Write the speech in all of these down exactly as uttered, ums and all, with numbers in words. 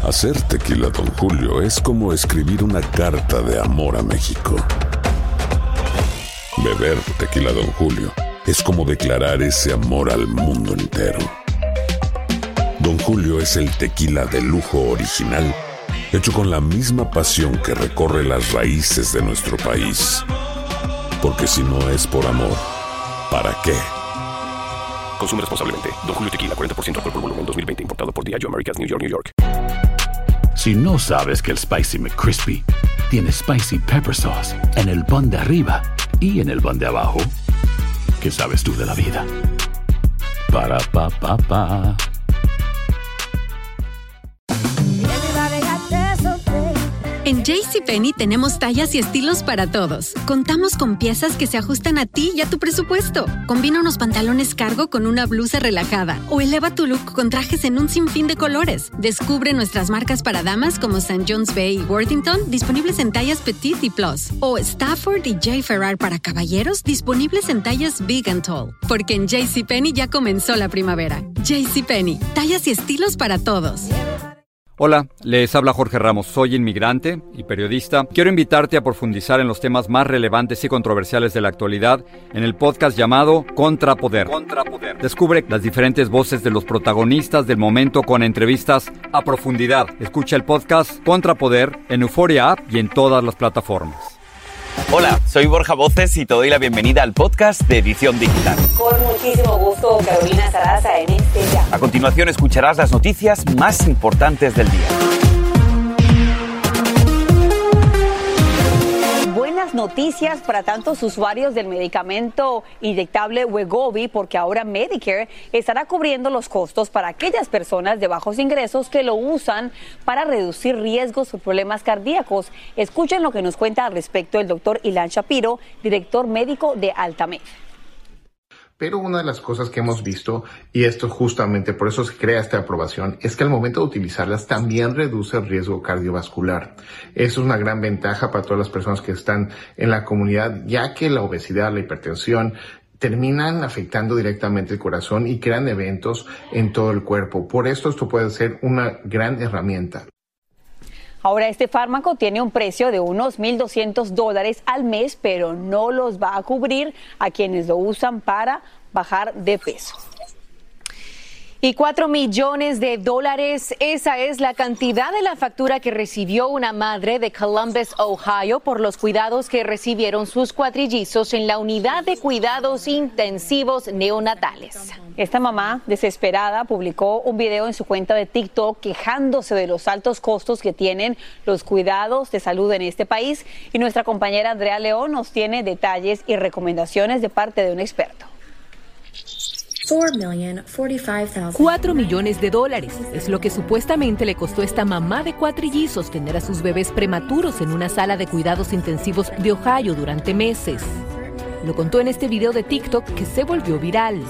Hacer tequila Don Julio es como escribir una carta de amor a México. Beber tequila Don Julio es como declarar ese amor al mundo entero. Don Julio es el tequila de lujo original, hecho con la misma pasión que recorre las raíces de nuestro país. Porque si no es por amor, ¿para qué? Consume responsablemente. Don Julio Tequila, cuarenta por ciento alcohol por volumen, dos mil veinte. Importado por Diageo Americas, New York, New York. Si no sabes que el Spicy McCrispy tiene Spicy Pepper Sauce en el pan de arriba y en el pan de abajo, ¿qué sabes tú de la vida? Para, pa, pa, pa. En JCPenney tenemos tallas y estilos para todos. Contamos con piezas que se ajustan a ti y a tu presupuesto. Combina unos pantalones cargo con una blusa relajada o eleva tu look con trajes en un sinfín de colores. Descubre nuestras marcas para damas como Saint John's Bay y Worthington, disponibles en tallas Petite y Plus. O Stafford y J. Ferrar para caballeros, disponibles en tallas Big and Tall. Porque en JCPenney ya comenzó la primavera. JCPenney, tallas y estilos para todos. Hola, les habla Jorge Ramos, soy inmigrante y periodista. Quiero invitarte a profundizar en los temas más relevantes y controversiales de la actualidad en el podcast llamado Contrapoder. Contrapoder. Descubre las diferentes voces de los protagonistas del momento con entrevistas a profundidad. Escucha el podcast Contrapoder en Euphoria App y en todas las plataformas. Hola, soy Borja Voces y te doy la bienvenida al podcast de Edición Digital. Con muchísimo gusto, Carolina Sarasa en este ya. A continuación escucharás las noticias más importantes del día. Buenas noticias para tantos usuarios del medicamento inyectable Wegovy, porque ahora Medicare estará cubriendo los costos para aquellas personas de bajos ingresos que lo usan para reducir riesgos por problemas cardíacos. Escuchen lo que nos cuenta al respecto el doctor Ilan Shapiro, director médico de Altamed. Pero una de las cosas que hemos visto, y esto justamente por eso se crea esta aprobación, es que al momento de utilizarlas también reduce el riesgo cardiovascular. Eso es una gran ventaja para todas las personas que están en la comunidad, ya que la obesidad, la hipertensión, terminan afectando directamente el corazón y crean eventos en todo el cuerpo. Por esto esto puede ser una gran herramienta. Ahora, este fármaco tiene un precio de unos mil doscientos dólares al mes, pero no los va a cubrir a quienes lo usan para bajar de peso. Y cuatro millones de dólares, esa es la cantidad de la factura que recibió una madre de Columbus, Ohio, por los cuidados que recibieron sus cuatrillizos en la unidad de cuidados intensivos neonatales. Esta mamá, desesperada, publicó un video en su cuenta de TikTok quejándose de los altos costos que tienen los cuidados de salud en este país. Y nuestra compañera Andrea León nos tiene detalles y recomendaciones de parte de un experto. Cuatro millones de dólares es lo que supuestamente le costó a esta mamá de cuatrillizos tener a sus bebés prematuros en una sala de cuidados intensivos de Ohio durante meses. Lo contó en este video de TikTok que se volvió viral.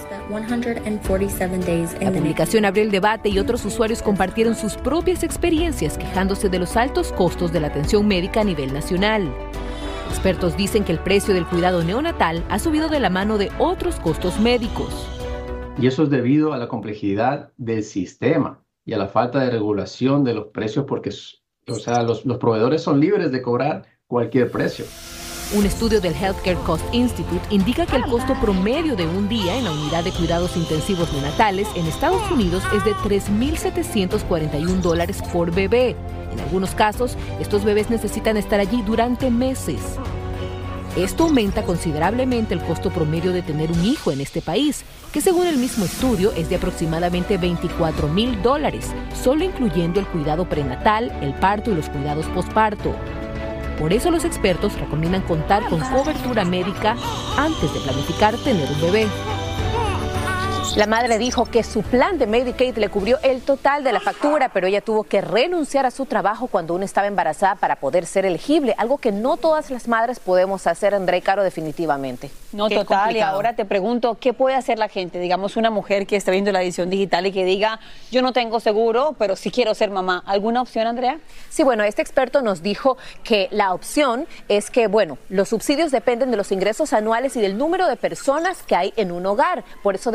La publicación abrió el debate y otros usuarios compartieron sus propias experiencias quejándose de los altos costos de la atención médica a nivel nacional. Expertos dicen que el precio del cuidado neonatal ha subido de la mano de otros costos médicos. Y eso es debido a la complejidad del sistema y a la falta de regulación de los precios, porque o sea, los, los proveedores son libres de cobrar cualquier precio. Un estudio del Healthcare Cost Institute indica que el costo promedio de un día en la unidad de cuidados intensivos neonatales en Estados Unidos es de tres mil setecientos cuarenta y un dólares por bebé. En algunos casos, estos bebés necesitan estar allí durante meses. Esto aumenta considerablemente el costo promedio de tener un hijo en este país, que según el mismo estudio es de aproximadamente veinticuatro mil dólares, solo incluyendo el cuidado prenatal, el parto y los cuidados posparto. Por eso los expertos recomiendan contar con cobertura médica antes de planificar tener un bebé. La madre dijo que su plan de Medicaid le cubrió el total de la factura, pero ella tuvo que renunciar a su trabajo cuando aún estaba embarazada para poder ser elegible, algo que no todas las madres podemos hacer, André Caro, definitivamente. No, total, complicado. Y ahora te pregunto, ¿qué puede hacer la gente? Digamos, una mujer que está viendo la edición digital y que diga, yo no tengo seguro, pero sí quiero ser mamá. ¿Alguna opción, Andrea? Sí, bueno, este experto nos dijo que la opción es que, bueno, los subsidios dependen de los ingresos anuales y del número de personas que hay en un hogar. Por eso deben asesorarse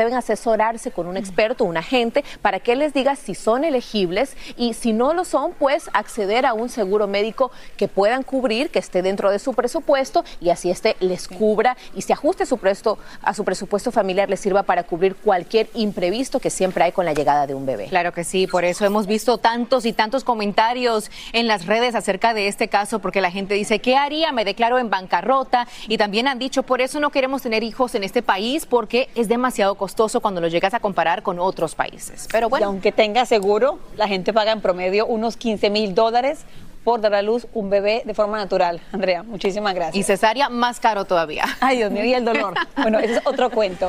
asesorarse con un experto, un agente, para que él les diga si son elegibles y si no lo son, pues acceder a un seguro médico que puedan cubrir, que esté dentro de su presupuesto y así este les cubra y se ajuste su presto, a su presupuesto familiar, les sirva para cubrir cualquier imprevisto que siempre hay con la llegada de un bebé. Claro que sí, por eso hemos visto tantos y tantos comentarios en las redes acerca de este caso, porque la gente dice, ¿qué haría? Me declaro en bancarrota. Y también han dicho, por eso no queremos tener hijos en este país, porque es demasiado costoso cuando lo llegas a comparar con otros países. Pero bueno. Y aunque tenga seguro, la gente paga en promedio unos quince mil dólares por dar a luz un bebé de forma natural. Andrea, muchísimas gracias. Y cesárea más caro todavía. Ay, Dios mío, y el dolor. Bueno, ese es otro cuento.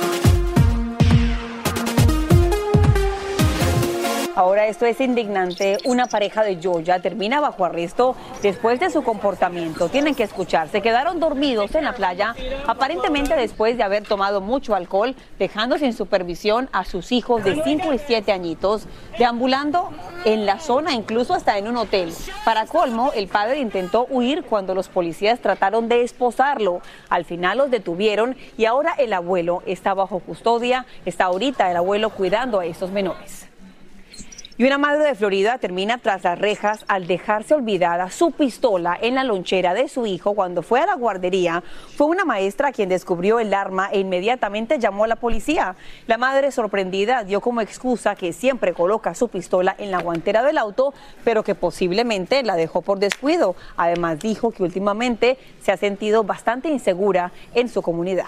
Ahora esto es indignante. Una pareja de Georgia termina bajo arresto después de su comportamiento. Tienen que escuchar. Se quedaron dormidos en la playa, aparentemente después de haber tomado mucho alcohol, dejando sin supervisión a sus hijos de cinco y siete añitos, deambulando en la zona, incluso hasta en un hotel. Para colmo, el padre intentó huir cuando los policías trataron de esposarlo. Al final los detuvieron y ahora el abuelo está bajo custodia. Está ahorita el abuelo cuidando a estos menores. Y una madre de Florida termina tras las rejas al dejarse olvidada su pistola en la lonchera de su hijo cuando fue a la guardería. Fue una maestra quien descubrió el arma e inmediatamente llamó a la policía. La madre, sorprendida, dio como excusa que siempre coloca su pistola en la guantera del auto, pero que posiblemente la dejó por descuido. Además, dijo que últimamente se ha sentido bastante insegura en su comunidad.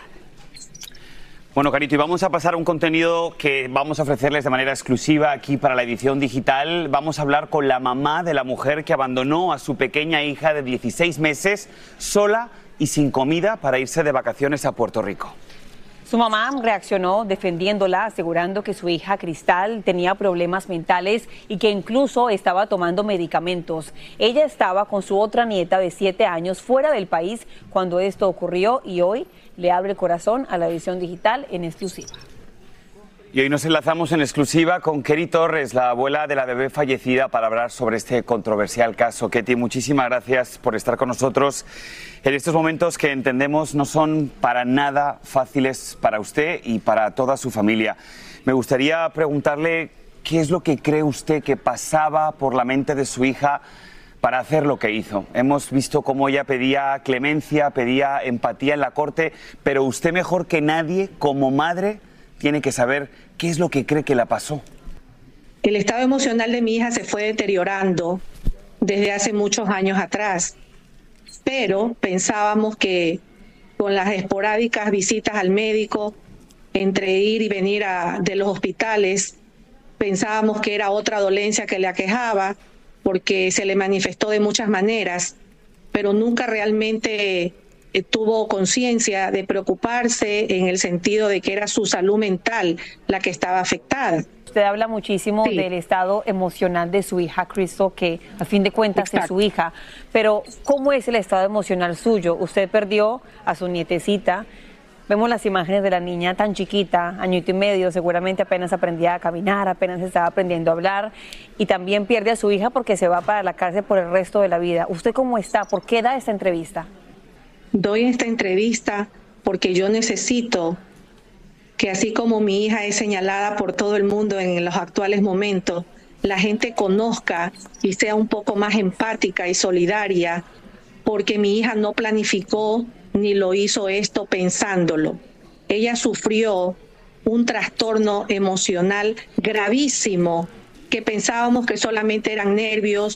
Bueno, Carito, y vamos a pasar a un contenido que vamos a ofrecerles de manera exclusiva aquí para la edición digital. Vamos a hablar con la mamá de la mujer que abandonó a su pequeña hija de dieciséis meses sola y sin comida para irse de vacaciones a Puerto Rico. Su mamá reaccionó defendiéndola, asegurando que su hija Cristal tenía problemas mentales y que incluso estaba tomando medicamentos. Ella estaba con su otra nieta de siete años fuera del país cuando esto ocurrió y hoy le abre el corazón a la edición digital en exclusiva. Y hoy nos enlazamos en exclusiva con Keri Torres, la abuela de la bebé fallecida, para hablar sobre este controversial caso. Keti, muchísimas gracias por estar con nosotros en estos momentos que entendemos no son para nada fáciles para usted y para toda su familia. Me gustaría preguntarle qué es lo que cree usted que pasaba por la mente de su hija para hacer lo que hizo. Hemos visto cómo ella pedía clemencia, pedía empatía en la corte, pero usted mejor que nadie, como madre, tiene que saber qué es lo que cree que la pasó. El estado emocional de mi hija se fue deteriorando desde hace muchos años atrás, pero pensábamos que con las esporádicas visitas al médico, entre ir y venir a, de los hospitales, pensábamos que era otra dolencia que le aquejaba, porque se le manifestó de muchas maneras, pero nunca realmente eh, tuvo conciencia de preocuparse en el sentido de que era su salud mental la que estaba afectada. Usted habla muchísimo sí. del estado emocional de su hija, Crystal, que a fin de cuentas Exacto. es su hija, pero ¿cómo es el estado emocional suyo? Usted perdió a su nietecita. Vemos las imágenes de la niña tan chiquita, añito y medio, seguramente apenas aprendía a caminar, apenas estaba aprendiendo a hablar, y también pierde a su hija porque se va para la cárcel por el resto de la vida. ¿Usted cómo está? ¿Por qué da esta entrevista? Doy esta entrevista porque yo necesito que, así como mi hija es señalada por todo el mundo en los actuales momentos, la gente conozca y sea un poco más empática y solidaria, porque mi hija no planificó ni lo hizo esto pensándolo. Ella sufrió un trastorno emocional gravísimo que pensábamos que solamente eran nervios,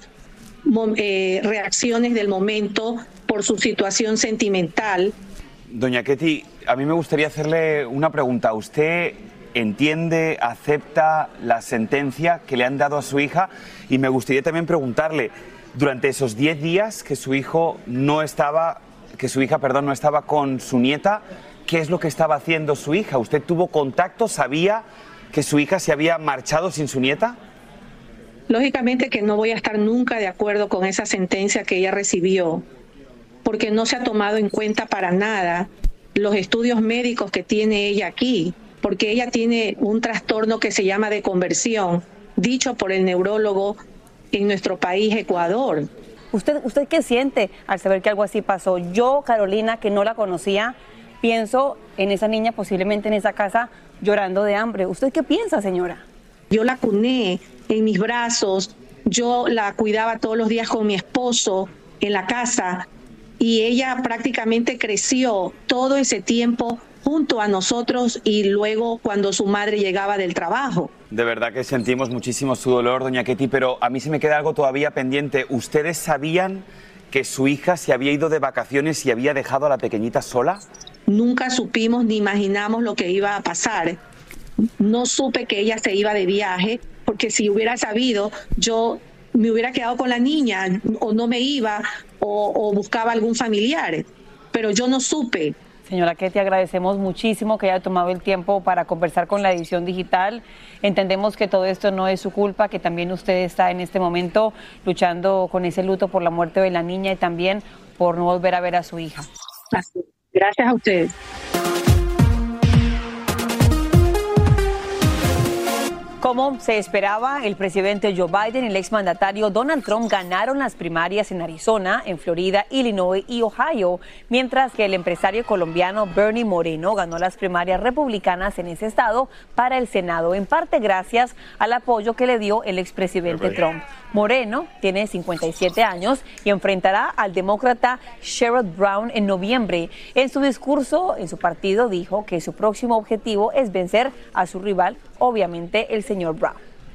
eh, reacciones del momento por su situación sentimental. Doña Keti, a mí me gustaría hacerle una pregunta. ¿Usted entiende, acepta la sentencia que le han dado a su hija? Y me gustaría también preguntarle, durante esos diez días que su hijo no estaba... que su hija, perdón, no estaba con su nieta, ¿qué es lo que estaba haciendo su hija? ¿Usted tuvo contacto? ¿Sabía que su hija se había marchado sin su nieta? Lógicamente que no voy a estar nunca de acuerdo con esa sentencia que ella recibió, porque no se ha tomado en cuenta para nada los estudios médicos que tiene ella aquí, porque ella tiene un trastorno que se llama de conversión, dicho por el neurólogo en nuestro país, Ecuador. ¿Usted, ¿Usted qué siente al saber que algo así pasó? Yo, Carolina, que no la conocía, Pienso en esa niña posiblemente en esa casa llorando de hambre. ¿Usted qué piensa, señora? Yo la cuné en mis brazos, yo la cuidaba todos los días con mi esposo en la casa y ella prácticamente creció todo ese tiempo junto a nosotros y luego cuando su madre llegaba del trabajo. De verdad que sentimos muchísimo su dolor, doña Ketty, pero a mí se me queda algo todavía pendiente. ¿Ustedes sabían que su hija se había ido de vacaciones y había dejado a la pequeñita sola? Nunca supimos ni imaginamos lo que iba a pasar. No supe que ella se iba de viaje, porque si hubiera sabido, yo me hubiera quedado con la niña, o no me iba, o, o buscaba algún familiar, pero yo no supe. Señora Ketty, agradecemos muchísimo que haya tomado el tiempo para conversar con la edición digital. Entendemos que todo esto no es su culpa, que también usted está en este momento luchando con ese luto por la muerte de la niña y también por no volver a ver a su hija. Gracias a ustedes. Como se esperaba, el presidente Joe Biden y el exmandatario Donald Trump ganaron las primarias en Arizona, en Florida, Illinois y Ohio, mientras que el empresario colombiano Bernie Moreno ganó las primarias republicanas en ese estado para el Senado, en parte gracias al apoyo que le dio el expresidente Trump. Moreno tiene cincuenta y siete años y enfrentará al demócrata Sherrod Brown en noviembre. En su discurso en su partido dijo que su próximo objetivo es vencer a su rival, obviamente el señor Brown.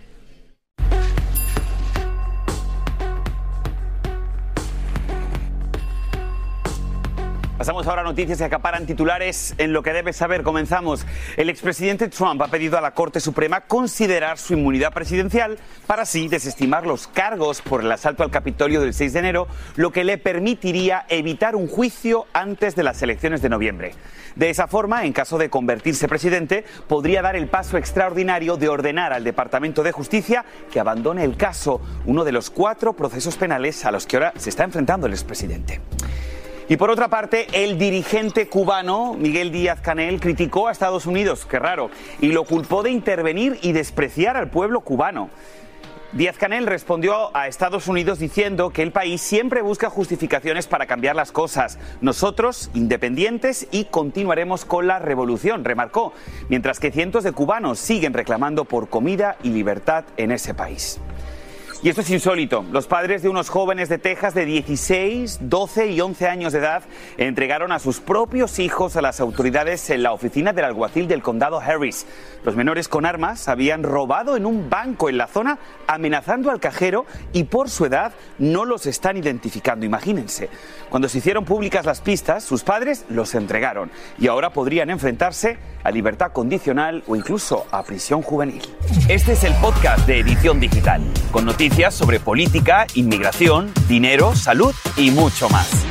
Pasamos ahora a noticias que acaparan titulares en lo que debes saber. Comenzamos. El expresidente Trump ha pedido a la Corte Suprema considerar su inmunidad presidencial para así desestimar los cargos por el asalto al Capitolio del seis de enero, lo que le permitiría evitar un juicio antes de las elecciones de noviembre. De esa forma, en caso de convertirse presidente, podría dar el paso extraordinario de ordenar al Departamento de Justicia que abandone el caso, uno de los cuatro procesos penales a los que ahora se está enfrentando el expresidente. Y por otra parte, el dirigente cubano Miguel Díaz-Canel criticó a Estados Unidos, qué raro, y lo culpó de intervenir y despreciar al pueblo cubano. Díaz-Canel respondió a Estados Unidos diciendo que el país siempre busca justificaciones para cambiar las cosas. Nosotros, independientes, y continuaremos con la revolución, remarcó, mientras que cientos de cubanos siguen reclamando por comida y libertad en ese país. Y esto es insólito. Los padres de unos jóvenes de Texas de dieciséis, doce y once años de edad entregaron a sus propios hijos a las autoridades en la oficina del alguacil del condado Harris. Los menores con armas habían robado en un banco en la zona, amenazando al cajero, y por su edad no los están identificando. Imagínense. Cuando se hicieron públicas las pistas, sus padres los entregaron y ahora podrían enfrentarse a libertad condicional o incluso a prisión juvenil. Este es el podcast de Edición Digital, con noticias sobre política, inmigración, dinero, salud y mucho más.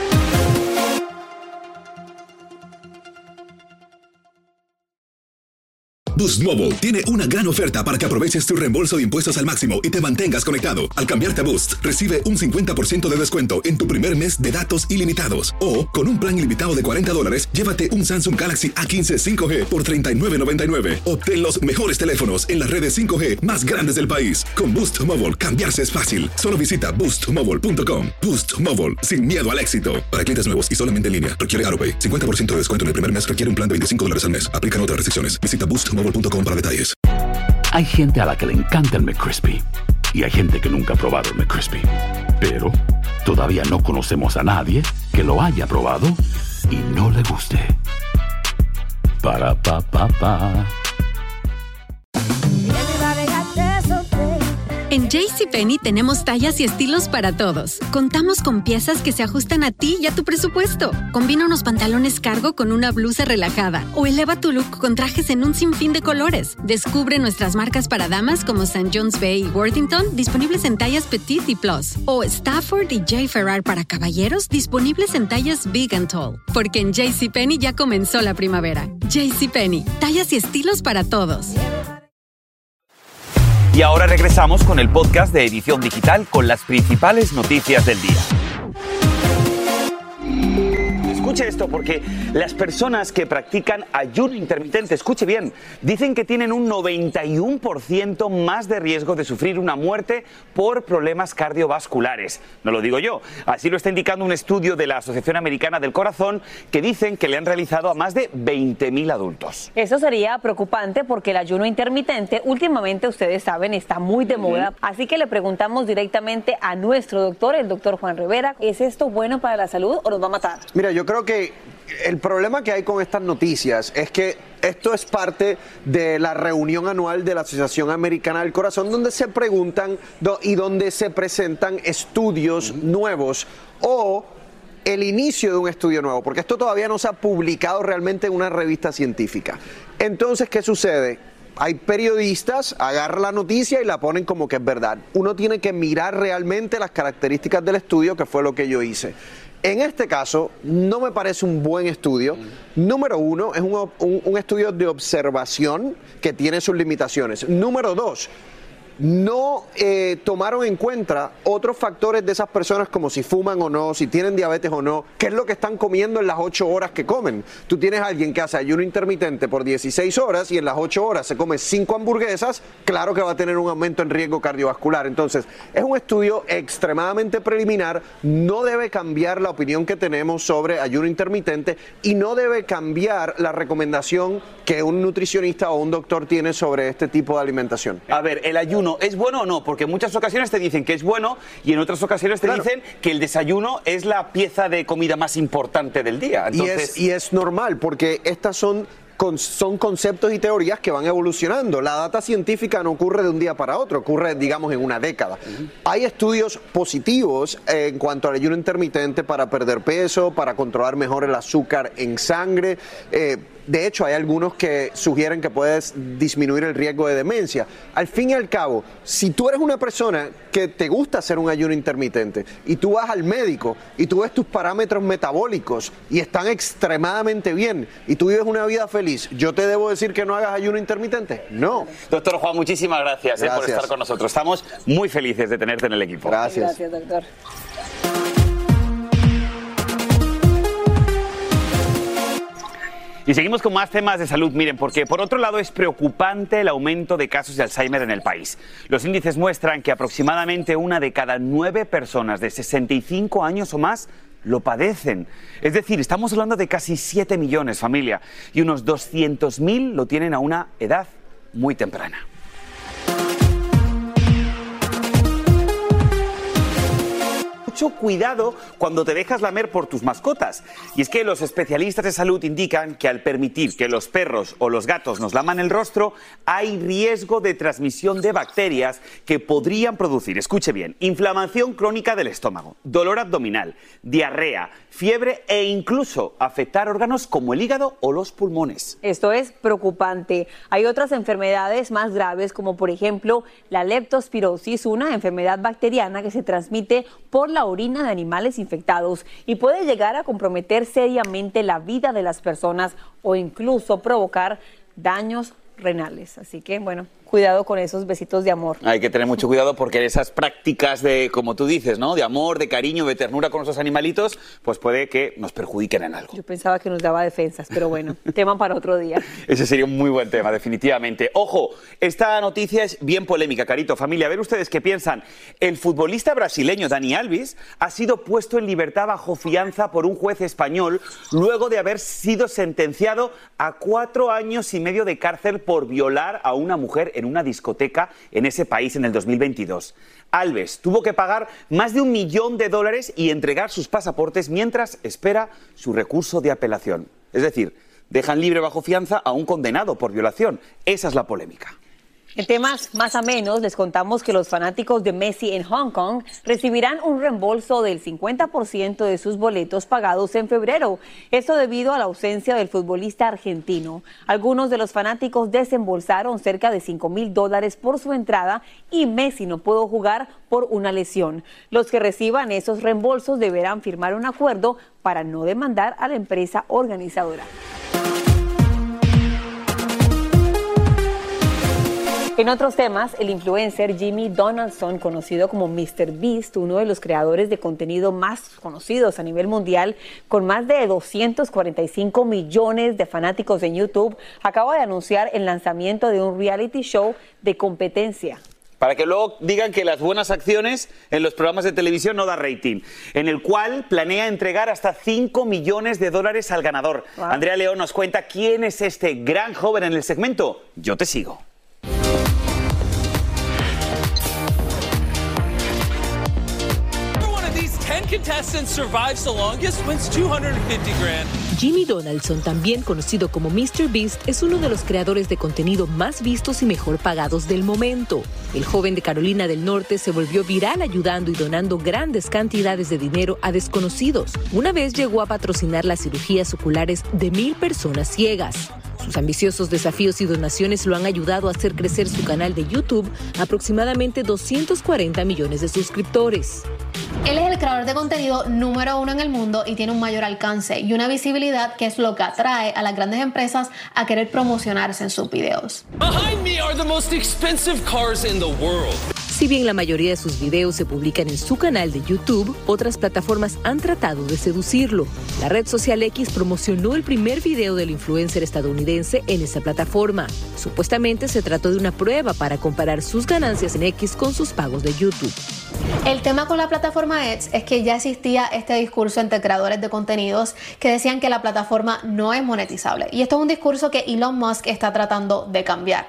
Boost Mobile tiene una gran oferta para que aproveches tu reembolso de impuestos al máximo y te mantengas conectado. Al cambiarte a Boost, recibe un cincuenta por ciento de descuento en tu primer mes de datos ilimitados. O, con un plan ilimitado de cuarenta dólares, llévate un Samsung Galaxy A quince cinco G por treinta y nueve noventa y nueve. Obtén los mejores teléfonos en las redes cinco G más grandes del país. Con Boost Mobile, cambiarse es fácil. Solo visita boost mobile punto com. Boost Mobile, sin miedo al éxito. Para clientes nuevos y solamente en línea, requiere AutoPay. cincuenta por ciento de descuento en el primer mes, requiere un plan de veinticinco dólares al mes. Aplican otras restricciones. Visita boost mobile punto com para detalles. Hay gente a la que le encanta el McCrispy y hay gente que nunca ha probado el McCrispy. Pero todavía no conocemos a nadie que lo haya probado y no le guste. Para pa pa pa. En JCPenney tenemos tallas y estilos para todos. Contamos con piezas que se ajustan a ti y a tu presupuesto. Combina unos pantalones cargo con una blusa relajada o eleva tu look con trajes en un sinfín de colores. Descubre nuestras marcas para damas como Saint John's Bay y Worthington, disponibles en tallas Petite y Plus. O Stafford y J. Ferrar para caballeros, disponibles en tallas Big and Tall. Porque en JCPenney ya comenzó la primavera. JCPenney, tallas y estilos para todos. Y ahora regresamos con el podcast de Edición Digital con las principales noticias del día. escuche esto, porque las personas que practican ayuno intermitente, escuche bien, dicen que tienen un noventa y uno por ciento más de riesgo de sufrir una muerte por problemas cardiovasculares. No lo digo yo, así lo está indicando un estudio de la Asociación Americana del Corazón que dicen que le han realizado a más de veinte mil adultos. Eso sería preocupante porque el ayuno intermitente últimamente, ustedes saben, está muy de moda. Así que le preguntamos directamente a nuestro doctor, el doctor Juan Rivera, ¿es esto bueno para la salud o nos va a matar? Mira, yo creo que el problema que hay con estas noticias es que esto es parte de la reunión anual de la Asociación Americana del Corazón, donde se preguntan do, y donde se presentan estudios uh-huh. nuevos o el inicio de un estudio nuevo, porque esto todavía no se ha publicado realmente en una revista científica. Entonces, ¿qué sucede? Hay periodistas, agarran la noticia y la ponen como que es verdad. Uno tiene que mirar realmente las características del estudio, que fue lo que yo hice. En este caso, no me parece un buen estudio. Número uno, es un, un, un estudio de observación que tiene sus limitaciones. Número dos, no eh, tomaron en cuenta otros factores de esas personas como si fuman o no, si tienen diabetes o no, qué es lo que están comiendo en las ocho horas que comen. Tú tienes a alguien que hace ayuno intermitente por dieciséis horas y en las ocho horas se come cinco hamburguesas, claro que va a tener un aumento en riesgo cardiovascular. Entonces, es un estudio extremadamente preliminar, no debe cambiar la opinión que tenemos sobre ayuno intermitente y no debe cambiar la recomendación que un nutricionista o un doctor tiene sobre este tipo de alimentación. A ver, el ayuno ¿es bueno o no? Porque en muchas ocasiones te dicen que es bueno y en otras ocasiones te claro. dicen que el desayuno es la pieza de comida más importante del día. Entonces... Y, es, y es normal, porque estas son, con, son conceptos y teorías que van evolucionando. La data científica no ocurre de un día para otro, ocurre, digamos, en una década. Uh-huh. Hay estudios positivos eh, en cuanto al ayuno intermitente para perder peso, para controlar mejor el azúcar en sangre. Eh, De hecho, hay algunos que sugieren que puedes disminuir el riesgo de demencia. Al fin y al cabo, si tú eres una persona que te gusta hacer un ayuno intermitente y tú vas al médico y tú ves tus parámetros metabólicos y están extremadamente bien y tú vives una vida feliz, ¿yo te debo decir que no hagas ayuno intermitente? No. Doctor Juan, muchísimas gracias, gracias. Eh, por estar con nosotros. Estamos muy felices de tenerte en el equipo. Gracias. Gracias, doctor. Y seguimos con más temas de salud, miren, porque por otro lado es preocupante el aumento de casos de Alzheimer en el país. Los índices muestran que aproximadamente una de cada nueve personas de sesenta y cinco años o más lo padecen. Es decir, estamos hablando de casi siete millones, familia, y unos doscientos mil lo tienen a una edad muy temprana. Mucho cuidado cuando te dejas lamer por tus mascotas. Y es que los especialistas de salud indican que al permitir que los perros o los gatos nos laman el rostro, hay riesgo de transmisión de bacterias que podrían producir, escuche bien, inflamación crónica del estómago, dolor abdominal, diarrea, fiebre e incluso afectar órganos como el hígado o los pulmones. Esto es preocupante. Hay otras enfermedades más graves como por ejemplo la leptospirosis, una enfermedad bacteriana que se transmite por la orina de animales infectados y puede llegar a comprometer seriamente la vida de las personas o incluso provocar daños renales. Así que, bueno, cuidado con esos besitos de amor. Hay que tener mucho cuidado porque esas prácticas de, como tú dices, ¿no?, de amor, de cariño, de ternura con esos animalitos, pues puede que nos perjudiquen en algo. Yo pensaba que nos daba defensas, pero bueno, tema para otro día. Ese sería un muy buen tema, definitivamente. Ojo, esta noticia es bien polémica, Carito, familia. A ver ustedes qué piensan. El futbolista brasileño Dani Alves ha sido puesto en libertad bajo fianza por un juez español luego de haber sido sentenciado a cuatro años y medio de cárcel por violar a una mujer en una discoteca en ese país en el dos mil veintidós. Alves tuvo que pagar más de un millón de dólares y entregar sus pasaportes mientras espera su recurso de apelación. Es decir, dejan libre bajo fianza a un condenado por violación. Esa es la polémica. En temas más a menos, les contamos que los fanáticos de Messi en Hong Kong recibirán un reembolso del cincuenta por ciento de sus boletos pagados en febrero. Esto debido a la ausencia del futbolista argentino. Algunos de los fanáticos desembolsaron cerca de cinco mil dólares por su entrada y Messi no pudo jugar por una lesión. Los que reciban esos reembolsos deberán firmar un acuerdo para no demandar a la empresa organizadora. En otros temas, el influencer Jimmy Donaldson, conocido como míster Beast, uno de los creadores de contenido más conocidos a nivel mundial, con más de doscientos cuarenta y cinco millones de fanáticos en YouTube, acaba de anunciar el lanzamiento de un reality show de competencia. Para que luego digan que las buenas acciones en los programas de televisión no da rating, en el cual planea entregar hasta cinco millones de dólares al ganador. Wow. Andrea León nos cuenta quién es este gran joven en el segmento Yo te sigo. Jimmy Donaldson, también conocido como míster Beast, es uno de los creadores de contenido más vistos y mejor pagados del momento. El joven de Carolina del Norte se volvió viral ayudando y donando grandes cantidades de dinero a desconocidos. Una vez llegó a patrocinar las cirugías oculares de mil personas ciegas. Sus ambiciosos desafíos y donaciones lo han ayudado a hacer crecer su canal de YouTube a aproximadamente doscientos cuarenta millones de suscriptores. Él es el creador de contenido número uno en el mundo y tiene un mayor alcance y una visibilidad que es lo que atrae a las grandes empresas a querer promocionarse en sus videos. Behind me are the most expensive cars in the world. Si bien la mayoría de sus videos se publican en su canal de YouTube, otras plataformas han tratado de seducirlo. La red social X promocionó el primer video del influencer estadounidense en esa plataforma. Supuestamente se trató de una prueba para comparar sus ganancias en X con sus pagos de YouTube. El tema con la plataforma X es que ya existía este discurso entre creadores de contenidos que decían que la plataforma no es monetizable. Y esto es un discurso que Elon Musk está tratando de cambiar.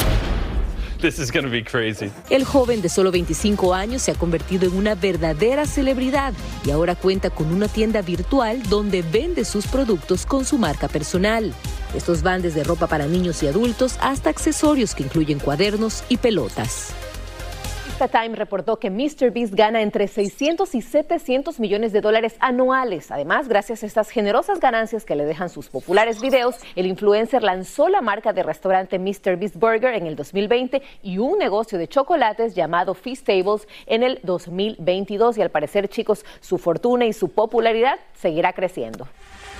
This is gonna be crazy. El joven de solo veinticinco años se ha convertido en una verdadera celebridad y ahora cuenta con una tienda virtual donde vende sus productos con su marca personal. Estos van desde ropa para niños y adultos hasta accesorios que incluyen cuadernos y pelotas. Time reportó que míster Beast gana entre seiscientos y setecientos millones de dólares anuales. Además, gracias a estas generosas ganancias que le dejan sus populares videos, el influencer lanzó la marca de restaurante míster Beast Burger en el dos mil veinte y un negocio de chocolates llamado Feastables en el dos mil veintidós. Y al parecer, chicos, su fortuna y su popularidad seguirá creciendo.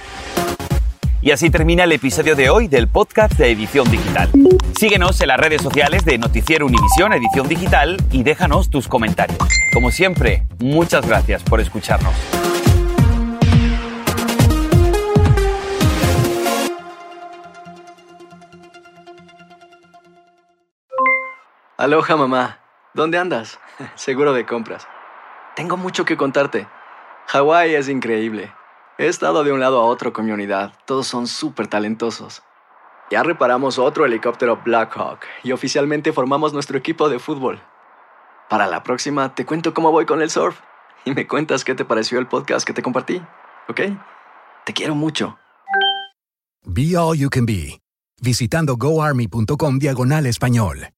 Y así termina el episodio de hoy del podcast de Edición Digital. Síguenos en las redes sociales de Noticiero Univisión Edición Digital y déjanos tus comentarios. Como siempre, muchas gracias por escucharnos. Aloha, mamá. ¿Dónde andas? Seguro de compras. Tengo mucho que contarte. Hawái es increíble. He estado de un lado a otro con mi unidad. Todos son súper talentosos. Ya reparamos otro helicóptero Blackhawk y oficialmente formamos nuestro equipo de fútbol. Para la próxima te cuento cómo voy con el surf y me cuentas qué te pareció el podcast que te compartí, ¿ok? Te quiero mucho. Be All You Can Be. Visitando goarmy.com diagonal español.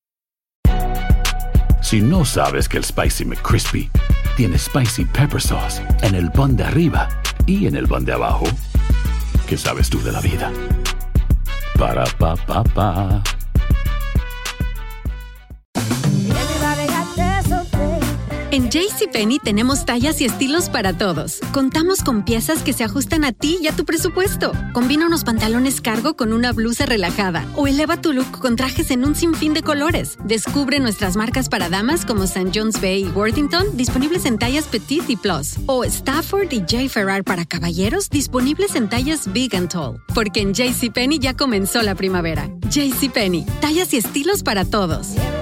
Si no sabes que el Spicy McCrispy tiene Spicy Pepper Sauce en el pan de arriba y en el pan de abajo, ¿qué sabes tú de la vida? Para, pa, pa, pa. En JCPenney tenemos tallas y estilos para todos. Contamos con piezas que se ajustan a ti y a tu presupuesto. Combina unos pantalones cargo con una blusa relajada o eleva tu look con trajes en un sinfín de colores. Descubre nuestras marcas para damas como Saint John's Bay y Worthington, disponibles en tallas Petite y Plus. O Stafford y J. Ferrar para caballeros, disponibles en tallas Big and Tall. Porque en JCPenney ya comenzó la primavera. JCPenney, tallas y estilos para todos.